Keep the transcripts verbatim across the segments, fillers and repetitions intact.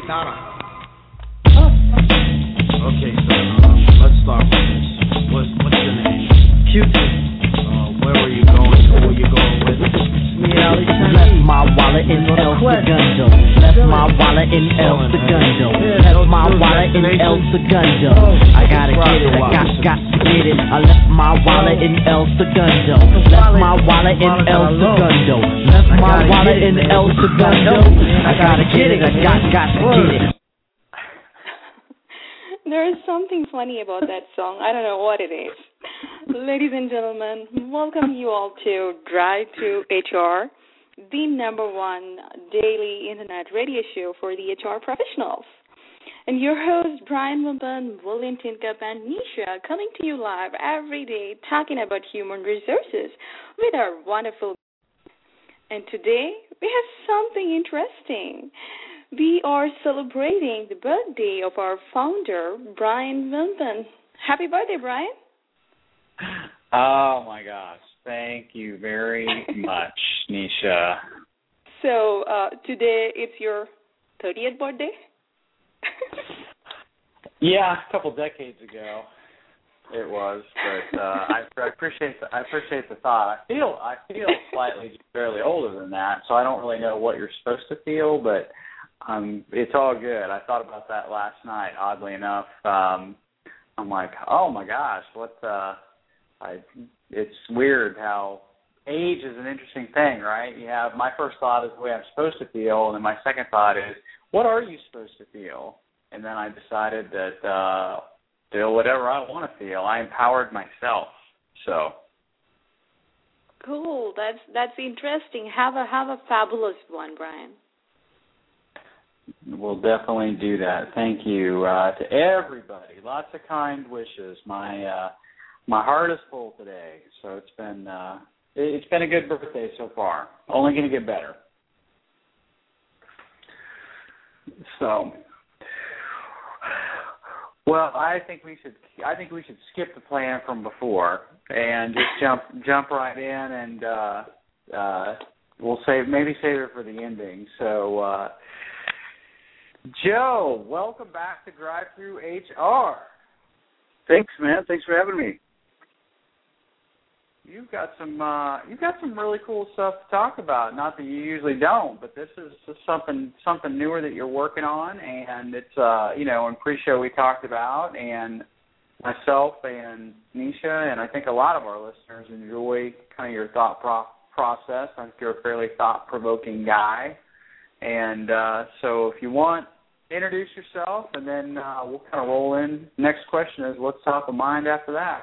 Tara. Okay, so um, let's start with this. What's, what's your name? Q-Tip. Uh, where were you going? Who were you going with? Left my wallet in El Segundo. Left my wallet in El Segundo. Left my wallet in El Segundo. I gotta get it, I got, got to get it. I left my wallet in El Segundo. Left my wallet in El Segundo. Left my wallet in El Segundo. I gotta get it, I got, got to get it. There is something funny about that song. I don't know what it is. Ladies and gentlemen, welcome you all to Drive to H R, the number one daily internet radio show for the H R professionals. And your hosts, Brian Wimpin, William Tincup, and Nisha, coming to you live every day talking about human resources with our wonderful. And today, we have something interesting. We are celebrating the birthday of our founder, Brian Wimpin. Happy birthday, Brian. Oh, my gosh. Thank you very much, Nisha. So uh, today it's your thirtieth birthday? Yeah, a couple decades ago it was, but uh, I, I appreciate the, I appreciate the thought. I feel I feel slightly just barely older than that, so I don't really know what you're supposed to feel, but um, it's all good. I thought about that last night. Oddly enough, um, I'm like, oh my gosh, what? Uh, I it's weird how age is an interesting thing, right? You have my first thought is the way I'm supposed to feel, and then my second thought is, what are you supposed to feel? And then I decided that uh, feel whatever I want to feel. I empowered myself. So cool. That's that's interesting. Have a have a fabulous one, Brian. We'll definitely do that. Thank you uh, to everybody. Lots of kind wishes. My uh, my heart is full today. So it's been uh, it's been a good birthday so far. Only going to get better. So. Well, I think we should. I think we should skip the plan from before and just jump jump right in, and uh, uh, we'll save maybe save it for the ending. So, uh, Joe, welcome back to Drive Through H R. Thanks, man. Thanks for having me. You've got some uh, you've got some really cool stuff to talk about. Not that you usually don't, but this is just something something newer that you're working on, and it's uh, you know, in pre-show we talked about, and myself and Nisha, and I think a lot of our listeners enjoy kind of your thought pro- process. I think you're a fairly thought-provoking guy, and uh, so if you want, introduce yourself, and then uh, we'll kind of roll in. Next question is, what's top of mind after that?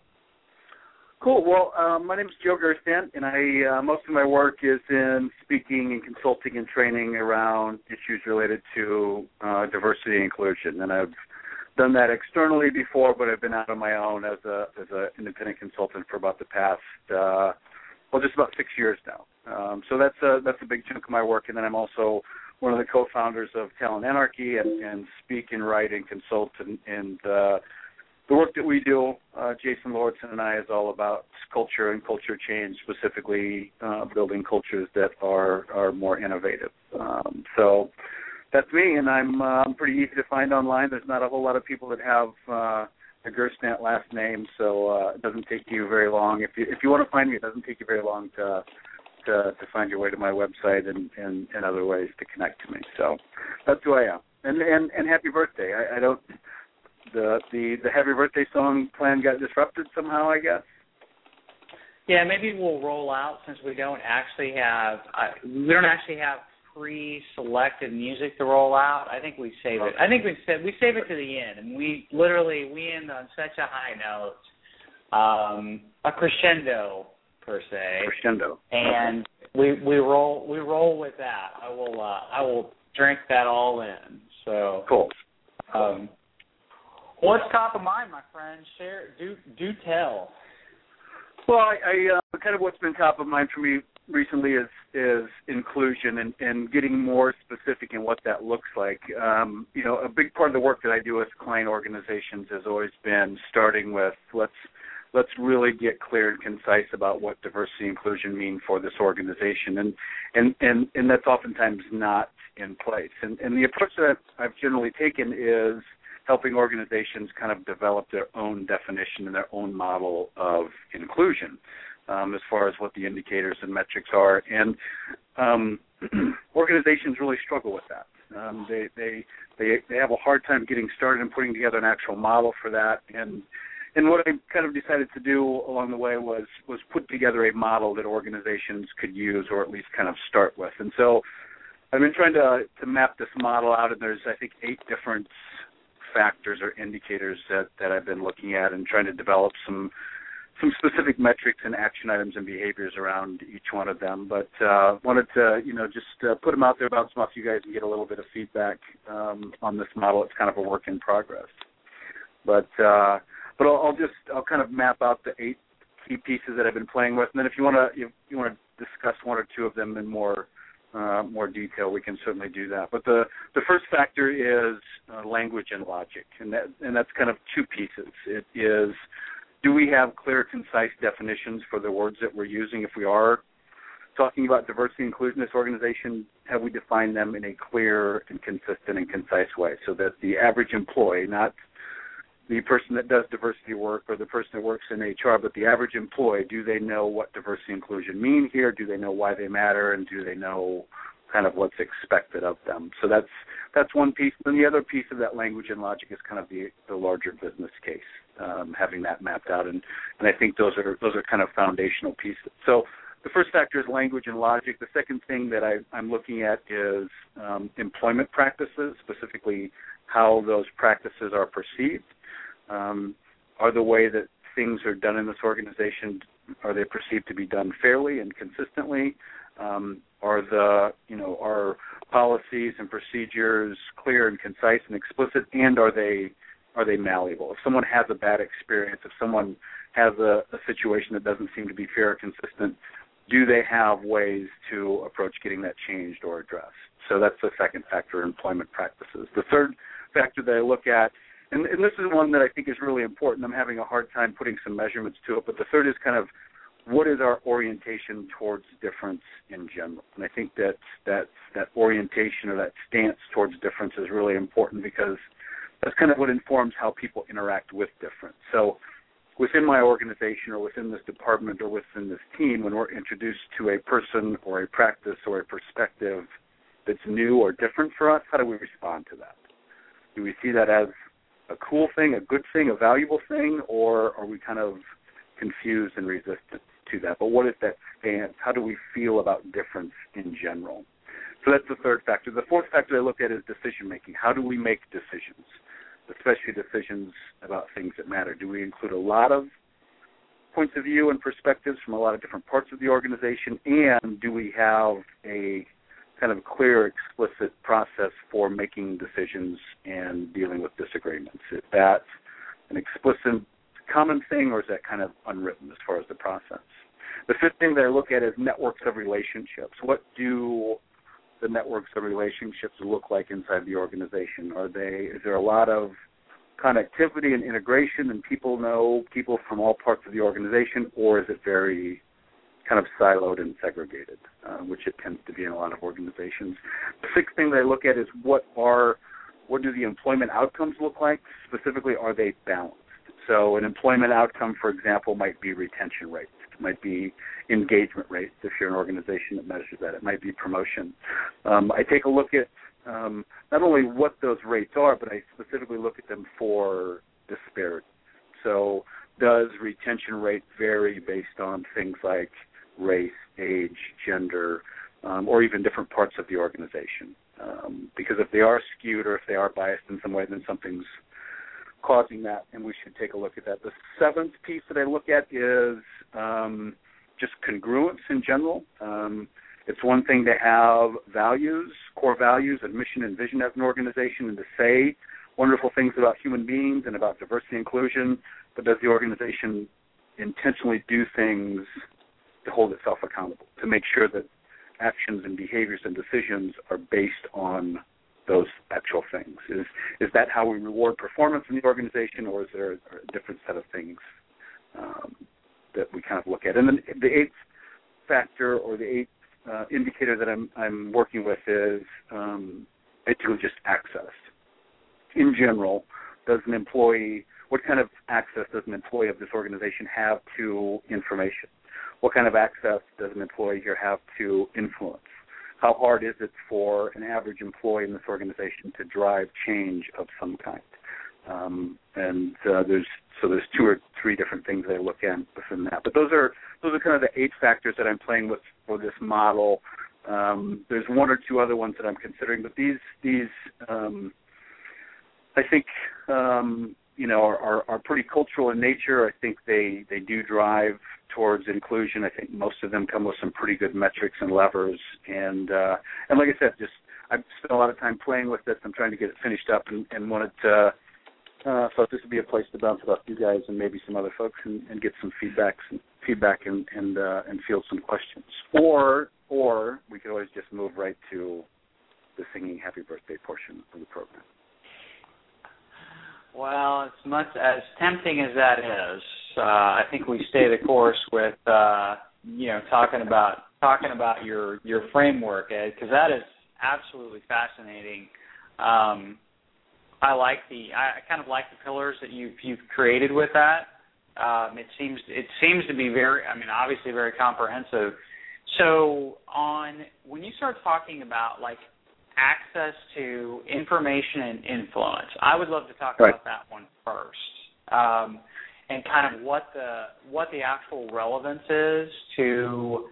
Cool. Well, um, my name is Joe Gerstand, and I uh, most of my work is in speaking and consulting and training around issues related to uh, diversity and inclusion. And I've done that externally before, but I've been out on my own as a as an independent consultant for about the past, uh, well, just about six years now. Um, so that's a that's a big chunk of my work. And then I'm also one of the co-founders of Talent Anarchy, and, and speak and write and consult and. and uh, The work that we do, uh, Jason Lauritsen and I, is all about culture and culture change, specifically uh, building cultures that are, are more innovative. Um, so that's me, and I'm uh, pretty easy to find online. There's not a whole lot of people that have uh, a Gerstand last name, so uh, it doesn't take you very long. If you if you want to find me, it doesn't take you very long to to, to find your way to my website and, and, and other ways to connect to me. So that's who I am. And and, and happy birthday. I, I don't. The, the the happy birthday song plan got disrupted somehow, I guess. Yeah, maybe we'll roll out since we don't actually have uh, we don't actually have pre-selected music to roll out. I think we save it. I think we save we save it to the end, and we literally we end on such a high note, um, a crescendo per se. Crescendo. And okay. we we roll we roll with that. I will uh, I will drink that all in. So cool. Um, What's top of mind, my friend? Share, do do tell. Well, I, I uh, kind of what's been top of mind for me recently is is inclusion and, and getting more specific in what that looks like. Um, you know, a big part of the work that I do with client organizations has always been starting with let's let's really get clear and concise about what diversity and inclusion mean for this organization. And and, and, and that's oftentimes not in place. And, and the approach that I've generally taken is helping organizations kind of develop their own definition and their own model of inclusion um, as far as what the indicators and metrics are. And um, organizations really struggle with that. Um, they, they they they have a hard time getting started and putting together an actual model for that. And and what I kind of decided to do along the way was was put together a model that organizations could use, or at least kind of start with. And so I've been trying to to map this model out, and there's I think eight different factors or indicators that, that I've been looking at and trying to develop some some specific metrics and action items and behaviors around each one of them. But uh, wanted to, you know, just uh, put them out there, bounce them off you guys, and get a little bit of feedback um, on this model. It's kind of a work in progress. But uh, but I'll, I'll just I'll kind of map out the eight key pieces that I've been playing with, and then if you want to if you want to discuss one or two of them in more uh, more detail, we can certainly do that. But the the first factor is uh, language and logic, and that and that's kind of two pieces. It is, do we have clear, concise definitions for the words that we're using? If we are talking about diversity and inclusion in this organization, have we defined them in a clear and consistent and concise way so that the average employee, not the person that does diversity work or the person that works in H R, but the average employee, do they know what diversity and inclusion mean here? Do they know why they matter? And do they know kind of what's expected of them? So that's that's one piece. Then the other piece of that language and logic is kind of the, the larger business case, um, having that mapped out. And, and I think those are those are kind of foundational pieces. So the first factor is language and logic. The second thing that I, I'm looking at is um, employment practices, specifically how those practices are perceived. Um, are the way that things are done in this organization, are they perceived to be done fairly and consistently? Um, are the, you know, are policies and procedures clear and concise and explicit, and are they are they malleable? If someone has a bad experience, if someone has a, a situation that doesn't seem to be fair or consistent, do they have ways to approach getting that changed or addressed? So that's the second factor, employment practices. The third factor that I look at, And, and this is one that I think is really important. I'm having a hard time putting some measurements to it, but the third is kind of what is our orientation towards difference in general. And I think that that, that orientation or that stance towards difference is really important because that's kind of what informs how people interact with difference. So within my organization or within this department or within this team, when we're introduced to a person or a practice or a perspective that's new or different for us, how do we respond to that? Do we see that as a cool thing, a good thing, a valuable thing, or are we kind of confused and resistant to that? But what is that stance? How do we feel about difference in general? So that's the third factor. The fourth factor I look at is decision-making. How do we make decisions, especially decisions about things that matter? Do we include a lot of points of view and perspectives from a lot of different parts of the organization, and do we have a kind of clear, explicit process for making decisions and dealing with disagreements? Is that an explicit common thing, or is that kind of unwritten as far as the process? The fifth thing that I look at is networks of relationships. What do the networks of relationships look like inside the organization? Are they, is there a lot of connectivity and integration and people know people from all parts of the organization, or is it very kind of siloed and segregated, uh, which it tends to be in a lot of organizations? The sixth thing that I look at is what are, what do the employment outcomes look like? Specifically, are they balanced? So an employment outcome, for example, might be retention rates. It might be engagement rates if you're an organization that measures that. It might be promotion. Um, I take a look at um, not only what those rates are, but I specifically look at them for disparity. So does retention rate vary based on things like race, age, gender, um, or even different parts of the organization? Um, because if they are skewed or if they are biased in some way, then something's causing that, and we should take a look at that. The seventh piece that I look at is um, just congruence in general. Um, it's one thing to have values, core values, and mission and vision as an organization, and to say wonderful things about human beings and about diversity and inclusion, but does the organization intentionally do things to hold itself accountable, to make sure that actions and behaviors and decisions are based on those actual things? Is is that how we reward performance in the organization, or is there a different set of things um, that we kind of look at. And then the eighth factor or the eighth uh, indicator that I'm I'm working with is um, basically just access. In general, does an employee, what kind of access does an employee of this organization have to information? What kind of access does an employee here have to influence? How hard is it for an average employee in this organization to drive change of some kind? Um, and uh, there's so there's two or three different things I look at within that. But those are those are kind of the eight factors that I'm playing with for this model. Um, there's one or two other ones that I'm considering, but these these um, I think um, you know are, are, are pretty cultural in nature. I think they, they do drive towards inclusion. I think most of them come with some pretty good metrics and levers. And uh, and like I said, just I've spent a lot of time playing with this. I'm trying to get it finished up, and, and wanted to uh, thought this would be a place to bounce it off you guys and maybe some other folks and, and get some feedbacks and feedback and and, uh, and field some questions. Or or we could always just move right to the singing happy birthday portion of the program. Well, as much as tempting as that is, uh, I think we stay the course with uh, you know talking about talking about your your framework, Ed, because that is absolutely fascinating. Um, I like the I kind of like the pillars that you've you've created with that. Um, it seems it seems to be very I mean obviously very comprehensive. So on when you start talking about like access to information and influence, I would love to talk right. about that one first, um, and kind of what the what the actual relevance is to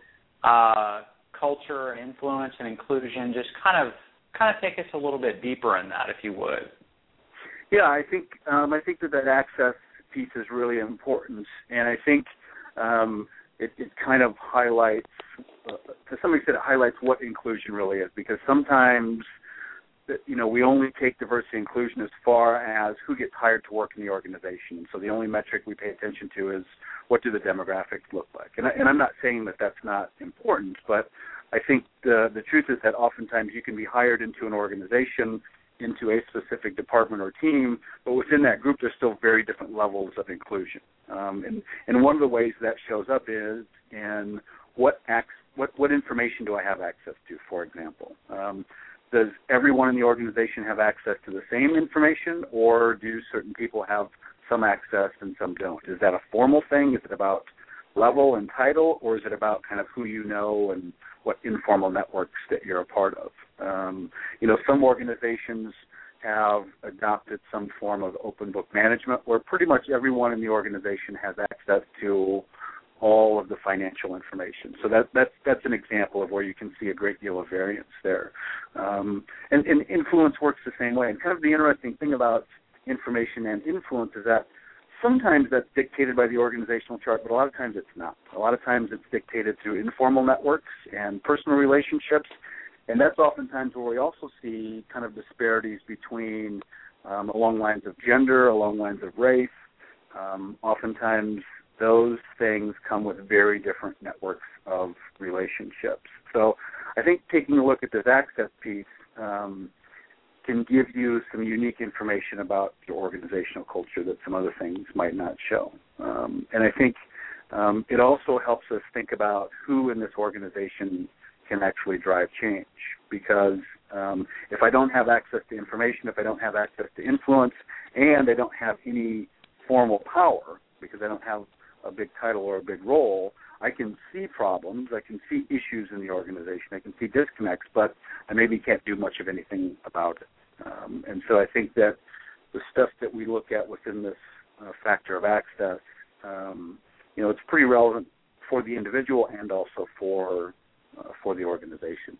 uh, culture and influence and inclusion. Just kind of kind of take us a little bit deeper in that, if you would. Yeah, I think um, I think that that access piece is really important, and I think um, it, it kind of highlights, uh, to some extent, it highlights what inclusion really is. Because sometimes, you know, we only take diversity and inclusion as far as who gets hired to work in the organization. So the only metric we pay attention to is what do the demographics look like. And, I, and I'm not saying that that's not important, but I think the the truth is that oftentimes you can be hired into an organization, into a specific department or team, but within that group there's still very different levels of inclusion. Um, and, and one of the ways that shows up is in what, ac- what what information do I have access to, for example. Um, does everyone in the organization have access to the same information, or do certain people have some access and some don't? Is that a formal thing? Is it about level and title, or is it about kind of who you know and what informal networks that you're a part of? Um, you know, some organizations have adopted some form of open book management where pretty much everyone in the organization has access to all of the financial information. So that, that's that's an example of where you can see a great deal of variance there. Um, and, and influence works the same way. And kind of the interesting thing about information and influence is that sometimes that's dictated by the organizational chart, but a lot of times it's not. A lot of times it's dictated through informal networks and personal relationships, and that's oftentimes where we also see kind of disparities between um, along lines of gender, along lines of race. Um, oftentimes those things come with very different networks of relationships. So I think taking a look at this access piece um, can give you some unique information about your organizational culture that some other things might not show. Um, and I think um, it also helps us think about who in this organization can actually drive change. Because um, if I don't have access to information, if I don't have access to influence, and I don't have any formal power, because I don't have a big title or a big role, I can see problems, I can see issues in the organization, I can see disconnects, but I maybe can't do much of anything about it. Um, and so I think that the stuff that we look at within this uh, factor of access, um, you know, it's pretty relevant for the individual and also for uh, for the organization.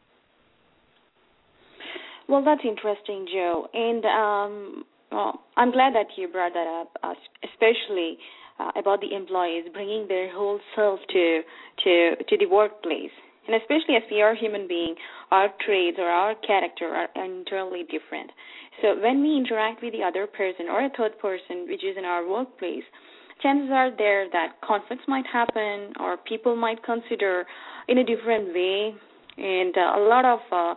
Well, that's interesting, Joe. And um, well, I'm glad that you brought that up, uh, especially uh, about the employees bringing their whole self to to to the workplace. And especially as we are human beings, our traits or our character are entirely different. So when we interact with the other person or a third person, which is in our workplace, chances are there that conflicts might happen or people might consider in a different way. And uh, a lot of uh,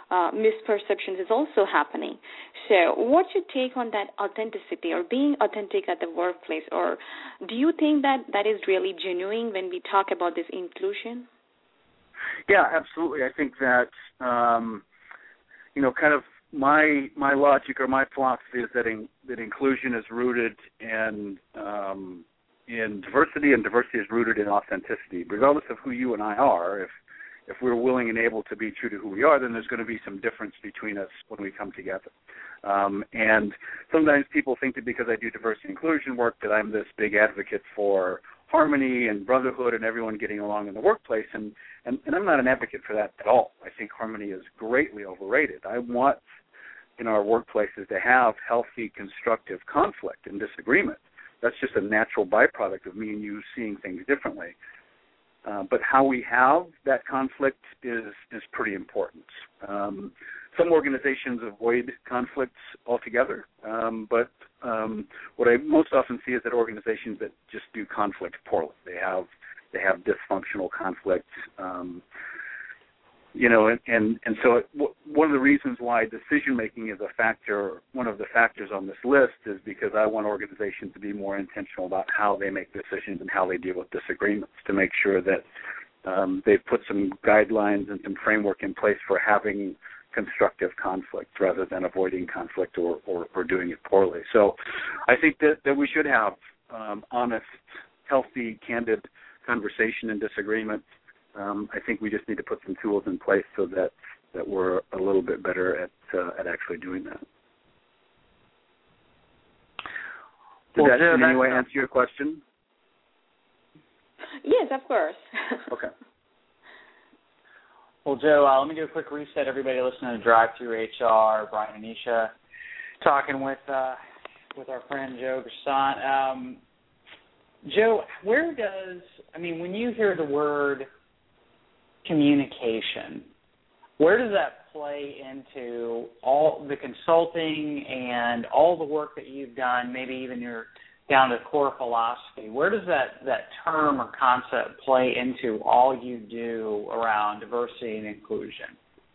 uh, misperceptions is also happening. So what's your take on that authenticity or being authentic at the workplace? Or do you think that that is really genuine when we talk about this inclusion? Yeah, absolutely. I think that, um, you know, kind of my my logic or my philosophy is that in, that inclusion is rooted in um, in diversity, and diversity is rooted in authenticity. Regardless of who you and I are, if if we're willing and able to be true to who we are, then there's going to be some difference between us when we come together. Um, and sometimes people think that because I do diversity and inclusion work that I'm this big advocate for harmony and brotherhood and everyone getting along in the workplace, and, and, and I'm not an advocate for that at all. I think harmony is greatly overrated. I want in our workplaces to have healthy, constructive conflict and disagreement. That's just a natural byproduct of me and you seeing things differently. Uh, but how we have that conflict is is pretty important. Um, some organizations avoid conflicts altogether, um, but um, what I most often see is that organizations that just do conflict poorly. They have they have dysfunctional conflict. Um, You know, and, and, and so it, w- one of the reasons why decision-making is a factor, one of the factors on this list, is because I want organizations to be more intentional about how they make decisions and how they deal with disagreements, to make sure that um, they've put some guidelines and some framework in place for having constructive conflict rather than avoiding conflict or, or, or doing it poorly. So I think that, that we should have um, honest, healthy, candid conversation and disagreement. Um, I think we just need to put some tools in place so that, that we're a little bit better at uh, at actually doing that. Did well, that Joe, in any way uh, answer your question? Yes, of course. Okay. Well, Joe, uh, let me do a quick reset. Everybody listening to Drive Through H R, Brian and Anisha, talking with uh, with our friend Joe Gersant. Um, Joe, where does, I mean, when you hear the word communication, where does that play into all the consulting and all the work that you've done, maybe even your down to core philosophy? Where does that, that term or concept play into all you do around diversity and inclusion?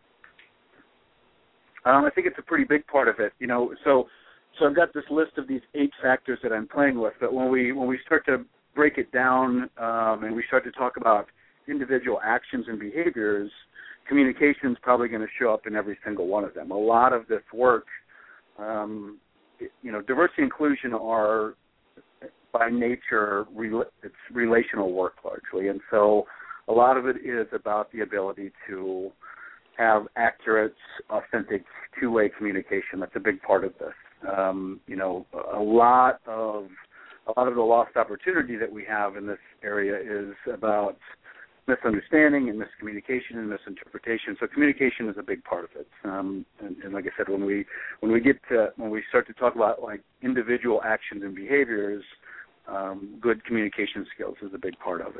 Um, I think it's a pretty big part of it. You know, so so I've got this list of these eight factors that I'm playing with, but when we when we start to break it down um, and we start to talk about individual actions and behaviors, communication is probably going to show up in every single one of them. A lot of this work, um, you know, diversity and inclusion are by nature it's relational work largely, and so a lot of it is about the ability to have accurate, authentic, two-way communication. That's a big part of this. Um, you know, a lot of a lot of the lost opportunity that we have in this area is about misunderstanding and miscommunication and misinterpretation. So communication is a big part of it. Um, and, and like I said, when we when we get to when we start to talk about like individual actions and behaviors, um, good communication skills is a big part of it.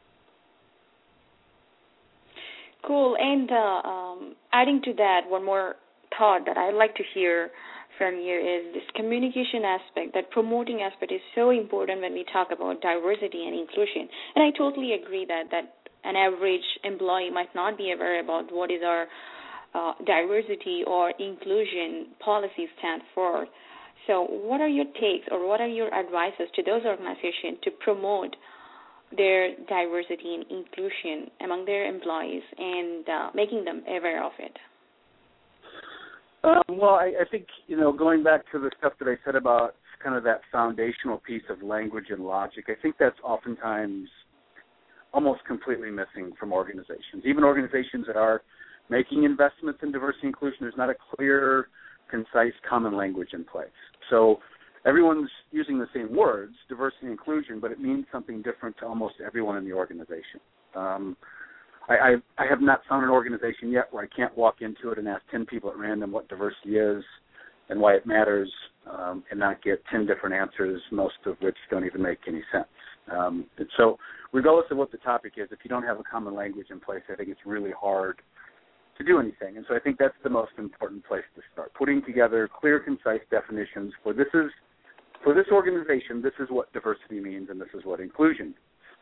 Cool. And uh, um, adding to that, one more thought that I'd like to hear from you is this communication aspect, that promoting aspect is so important when we talk about diversity and inclusion. And I totally agree that, that an average employee might not be aware about what is our uh, diversity or inclusion policies stand for. So what are your takes or what are your advices to those organizations to promote their diversity and inclusion among their employees and uh, making them aware of it? Um, well, I, I think, you know, going back to the stuff that I said about kind of that foundational piece of language and logic, I think that's oftentimes almost completely missing from organizations. Even organizations that are making investments in diversity and inclusion, there's not a clear, concise, common language in place. So everyone's using the same words, diversity and inclusion, but it means something different to almost everyone in the organization. Um, I, I, I have not found an organization yet where I can't walk into it and ask ten people at random what diversity is and why it matters, um, and not get ten different answers, most of which don't even make any sense. Um, and so regardless of what the topic is, if you don't have a common language in place, I think it's really hard to do anything. And so I think that's the most important place to start, putting together clear, concise definitions for this is, for this organization, this is what diversity means and this is what inclusion means.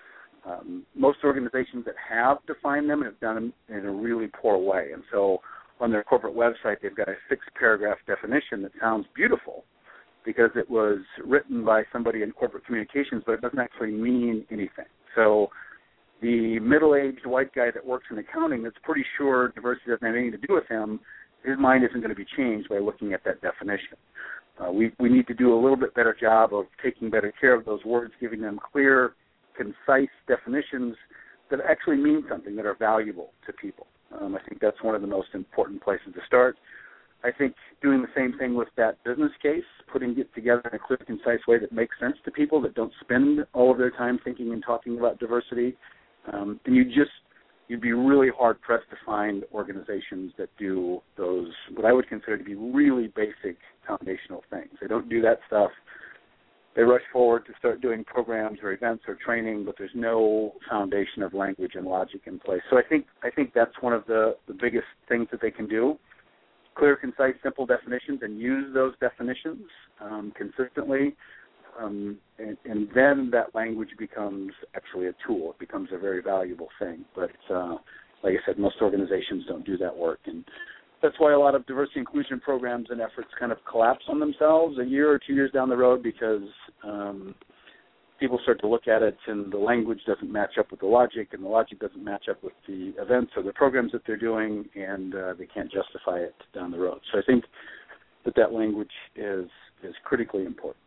Um, most organizations that have defined them have done them in a really poor way. And so on their corporate website, they've got a six-paragraph definition that sounds beautiful because it was written by somebody in corporate communications, but it doesn't actually mean anything. So the middle-aged white guy that works in accounting that's pretty sure diversity doesn't have anything to do with him, his mind isn't going to be changed by looking at that definition. Uh, we, we need to do a little bit better job of taking better care of those words, giving them clear, concise definitions that actually mean something, that are valuable to people. Um, I think that's one of the most important places to start. I think doing the same thing with that business case, putting it together in a clear, concise way that makes sense to people, that don't spend all of their time thinking and talking about diversity. Um, and you just, you'd be really hard-pressed to find organizations that do those, what I would consider to be really basic foundational things. They don't do that stuff. They rush forward to start doing programs or events or training, but there's no foundation of language and logic in place. So I think I think that's one of the, the biggest things that they can do. Clear, concise, simple definitions, and use those definitions um, consistently. Um, and, and then that language becomes actually a tool. It becomes a very valuable thing. But uh, like I said, most organizations don't do that work. And that's why a lot of diversity inclusion programs and efforts kind of collapse on themselves a year or two years down the road because um, people start to look at it and the language doesn't match up with the logic, and the logic doesn't match up with the events or the programs that they're doing, and uh, they can't justify it down the road. So I think that that language is is critically important.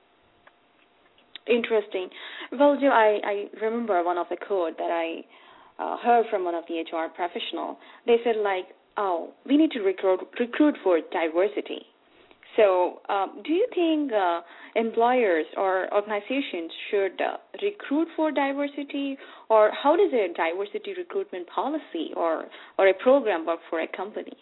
Interesting. Well, Joe, I, I remember one of the quote that I uh, heard from one of the H R professional. They said, like, oh, we need to recruit, recruit for diversity. So um, do you think uh, employers or organizations should uh, recruit for diversity, or how does a diversity recruitment policy or, or a program work for a company?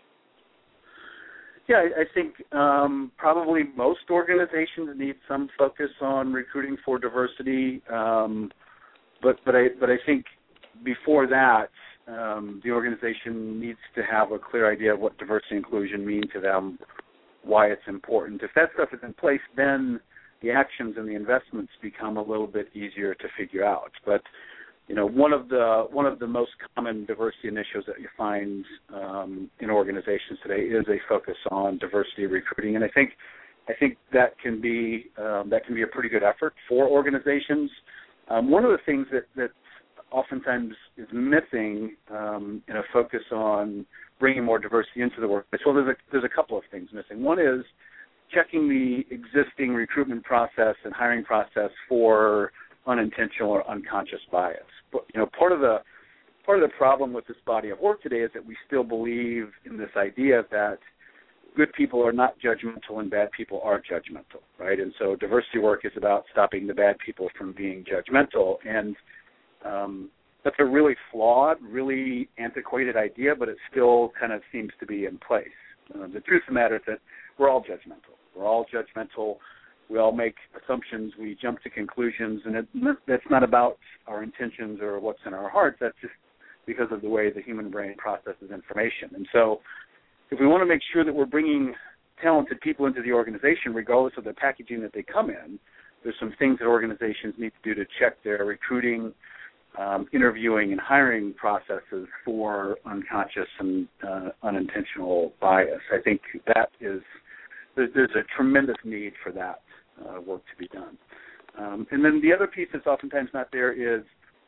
Yeah, I, I think um, probably most organizations need some focus on recruiting for diversity, um, but but I but I think before that, Um, the organization needs to have a clear idea of what diversity and inclusion mean to them, why it's important. If that stuff is in place, then the actions and the investments become a little bit easier to figure out. But you know, one of the one of the most common diversity initiatives that you find um, in organizations today is a focus on diversity recruiting, and I think I think that can be um, that can be a pretty good effort for organizations. Um, one of the things that that oftentimes is missing um, in a focus on bringing more diversity into the workplace. Well, there's a, there's a couple of things missing. One is checking the existing recruitment process and hiring process for unintentional or unconscious bias. But, you know, part of the part of the problem with this body of work today is that we still believe in this idea that good people are not judgmental and bad people are judgmental, right? And so diversity work is about stopping the bad people from being judgmental. And Um, that's a really flawed, really antiquated idea, but it still kind of seems to be in place. Uh, the truth of the matter is that we're all judgmental. We're all judgmental. We all make assumptions. We jump to conclusions, and it, that's not about our intentions or what's in our hearts. That's just because of the way the human brain processes information. And so if we want to make sure that we're bringing talented people into the organization, regardless of the packaging that they come in, there's some things that organizations need to do to check their recruiting, Um, interviewing and hiring processes for unconscious and uh, unintentional bias. I think that is, there's, there's a tremendous need for that uh, work to be done. Um, and then the other piece that's oftentimes not there is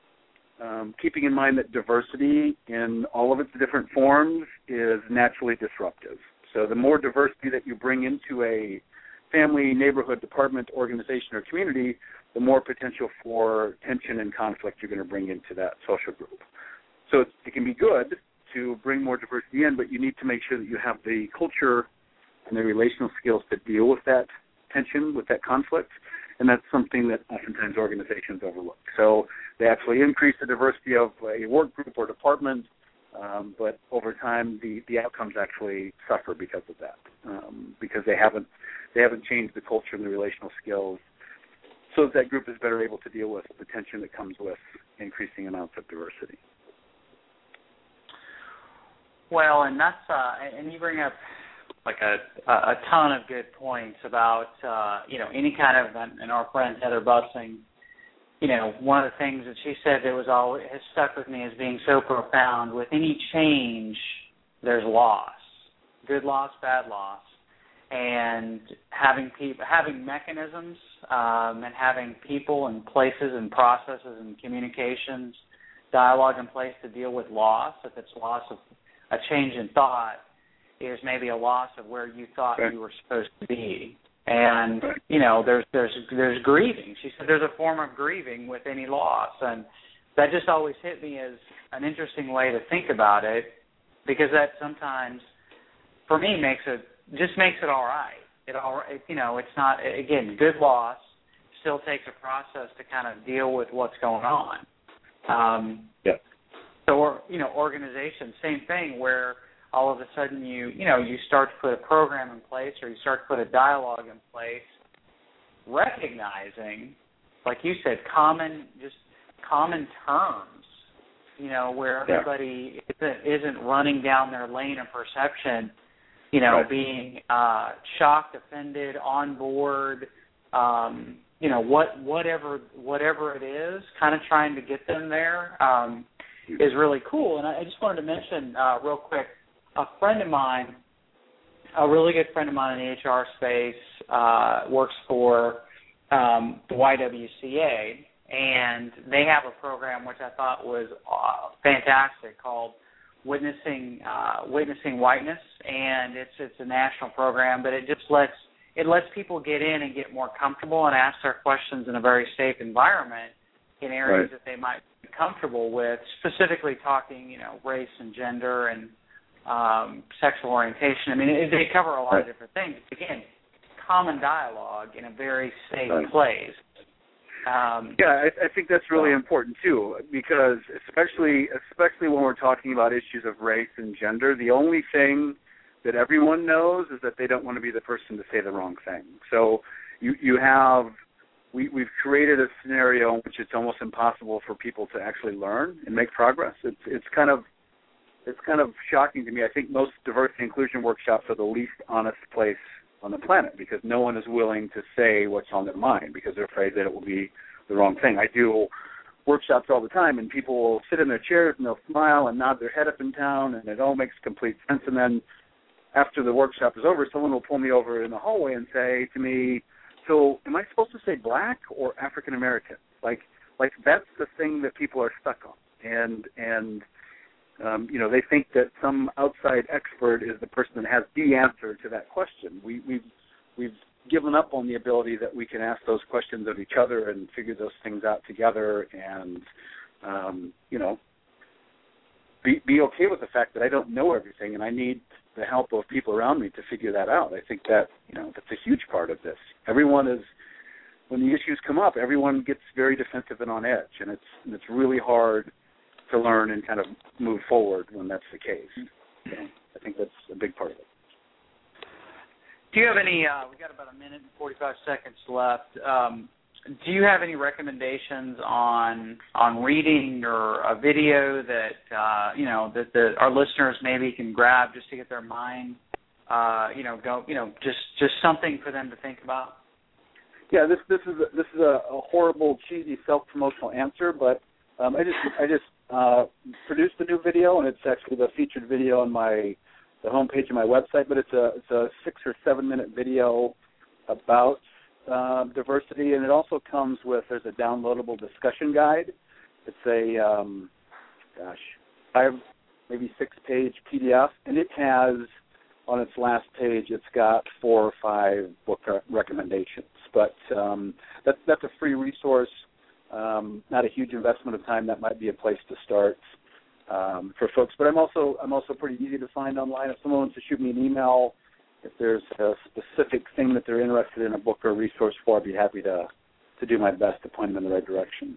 um, keeping in mind that diversity in all of its different forms is naturally disruptive. So the more diversity that you bring into a family, neighborhood, department, organization, or community, the more potential for tension and conflict you're going to bring into that social group. So it's, it can be good to bring more diversity in, but you need to make sure that you have the culture and the relational skills to deal with that tension, with that conflict, and that's something that oftentimes organizations overlook. So they actually increase the diversity of a work group or department, um, but over time the, the outcomes actually suffer because of that, um, because they haven't they haven't changed the culture and the relational skills so that that group is better able to deal with the tension that comes with increasing amounts of diversity. Well, and that's uh, and you bring up like a a ton of good points about uh, you know any kind of, and our friend Heather Bussing, you know one of the things that she said that was always has stuck with me as being so profound. With any change, there's loss, good loss, bad loss, and having people, having mechanisms, um, and having people and places and processes and communications, dialogue in place to deal with loss. If it's loss of a change in thought, is maybe a loss of where you thought right. you were supposed to be. And, you know, there's there's there's grieving. She said there's a form of grieving with any loss. And that just always hit me as an interesting way to think about it, because that sometimes, for me, makes it, just makes it all right. It all, it, you know, it's not, again, good loss still takes a process to kind of deal with what's going on. Um, yeah. So, or, you know, organization, same thing, where all of a sudden you, you know, you start to put a program in place, or you start to put a dialogue in place, recognizing, like you said, common, just common terms, you know, where everybody yeah. isn't, isn't running down their lane of perception, you know, right. being uh, shocked, offended, on board, um, you know, what whatever whatever it is, kind of trying to get them there um, is really cool. And I, I just wanted to mention uh, real quick, a friend of mine, a really good friend of mine in the H R space, uh, works for um, the Y W C A, and they have a program which I thought was uh, fantastic called Witnessing uh, Witnessing Whiteness, and it's it's a national program, but it just lets it lets people get in and get more comfortable and ask their questions in a very safe environment in areas right. that they might be comfortable with, specifically talking, you know, race and gender and um, sexual orientation. I mean, it, they cover a lot right. of different things. Again, common dialogue in a very safe right. place. Um, yeah, I, I think that's really important too, because especially especially when we're talking about issues of race and gender, the only thing that everyone knows is that they don't want to be the person to say the wrong thing. So you you have we we've created a scenario in which it's almost impossible for people to actually learn and make progress. It's it's kind of it's kind of shocking to me. I think most diversity inclusion workshops are the least honest place on the planet, because no one is willing to say what's on their mind because they're afraid that it will be the wrong thing. I do workshops all the time, and people will sit in their chairs and they'll smile and nod their head up and down, and it all makes complete sense. And then after the workshop is over, someone will pull me over in the hallway and say to me, so am I supposed to say black or African American? Like, like that's the thing that people are stuck on. And, and um, you know, they think that some outside expert is the person that has the answer to that question. We, we've, we've given up on the ability that we can ask those questions of each other and figure those things out together and, um, you know, be, be okay with the fact that I don't know everything and I need the help of people around me to figure that out. I think that, you know, that's a huge part of this. Everyone is, when the issues come up, everyone gets very defensive and on edge, and it's and it's really hard to learn and kind of move forward when that's the case. So I think that's a big part of it. Do you have any, uh, we've got about a minute and forty-five seconds left. Um, do you have any recommendations on on reading or a video that, uh, you know, that the, our listeners maybe can grab just to get their mind, uh, you know, go, you know, just, just something for them to think about? Yeah, this this is a, this is a, a horrible, cheesy, self-promotional answer, but um, I just I just uh, produced a new video, and it's actually the featured video on my the homepage of my website. But it's a it's a six or seven minute video about uh, diversity, and it also comes with there's a downloadable discussion guide. It's a um, gosh five maybe six page P D F, and it has on its last page it's got four or five book recommendations. But um, that's that's a free resource. Um, not a huge investment of time. That might be a place to start um, for folks. But I'm also I'm also pretty easy to find online. If someone wants to shoot me an email, if there's a specific thing that they're interested in, a book or a resource for, I'd be happy to to do my best to point them in the right direction.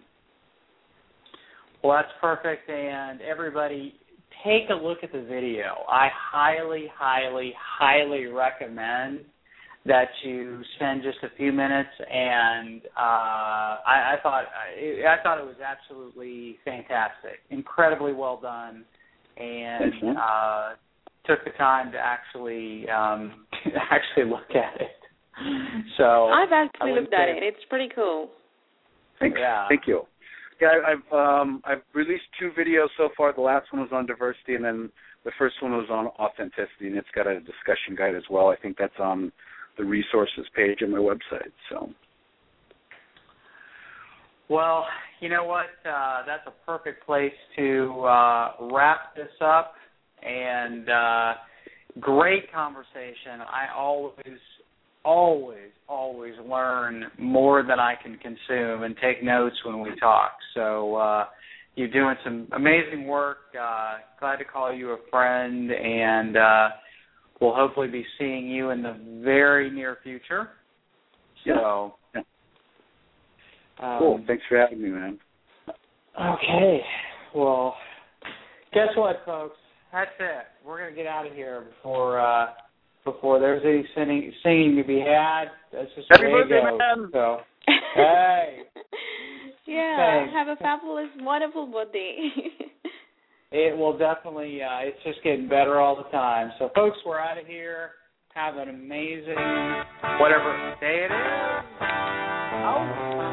Well, that's perfect. And everybody, take a look at the video. I highly, highly, highly recommend that you spend just a few minutes, and uh, I, I thought I, I thought it was absolutely fantastic, incredibly well done, and uh, took the time to actually um, actually look at it. So I've actually looked at it. It's pretty cool. Thanks. Yeah. Thank you. Yeah, I've um, I've released two videos so far. The last one was on diversity, and then the first one was on authenticity, and it's got a discussion guide as well. I think that's on the resources page on my website. So. Well, you know what? Uh, that's a perfect place to uh, wrap this up. And uh, great conversation. I always, always, always learn more than I can consume and take notes when we talk. So uh, you're doing some amazing work. Uh, glad to call you a friend, and uh, we'll hopefully be seeing you in the very near future. So, yeah. Um, cool. Thanks for having me, man. Okay. Well, guess what, folks? That's it. We're gonna get out of here before uh, before there's any singing, singing to be had. That's just the Happy way it birthday, goes. man. So, hey. Yeah. Thanks. Have a fabulous, wonderful birthday. It will definitely. Uh, it's just getting better all the time. So, folks, we're out of here. Have an amazing whatever day it is. Oh.